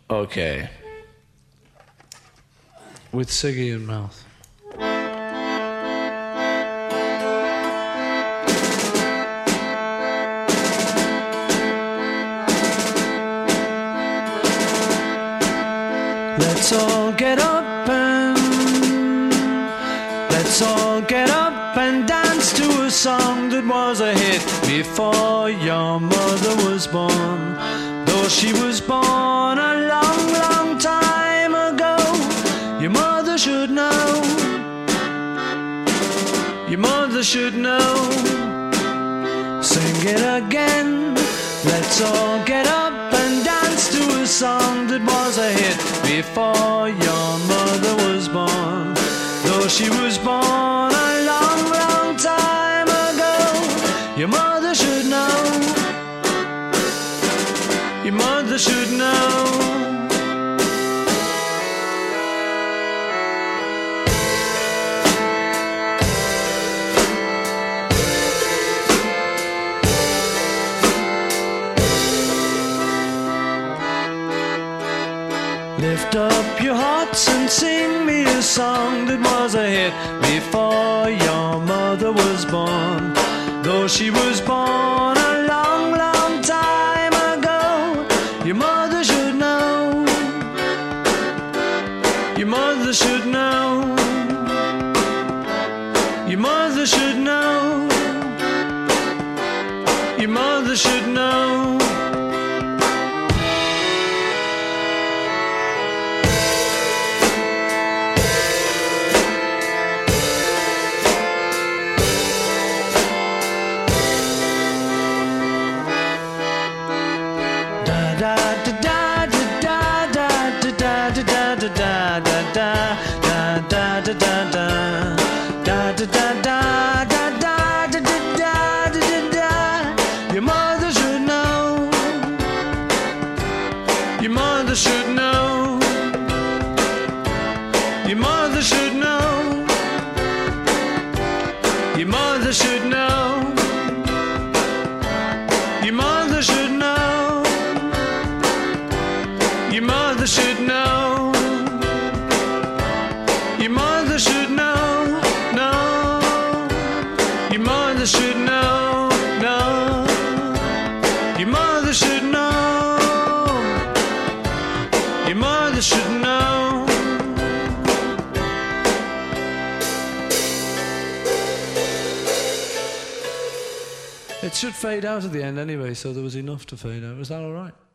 Okay. With Siggy in mouth. Let's all get up and dance to a song that was a hit before your mother was born. Though she was born a long, long time ago, your mother should know. Your mother should know. Sing it again. Let's all get up and dance to a song that was a hit before your mother was born. Though she was born a long, long time ago, your mother should know. Your mother should know. Lift up your hearts and sing me a song that was a hit before your mother was born. Though she was born a long, long time ago, your mother should know. Your mother should know. Your mother should know. Your mother should know. Your mother should know. Your mother should know. Your mother should know. Your mother should know. Your mother should know. Your mother should know. Your mother should know. No. Your mother should know. No. Your mother should know. Your mother should know. It should fade out at the end anyway, so there was enough to fade out. Was that all right?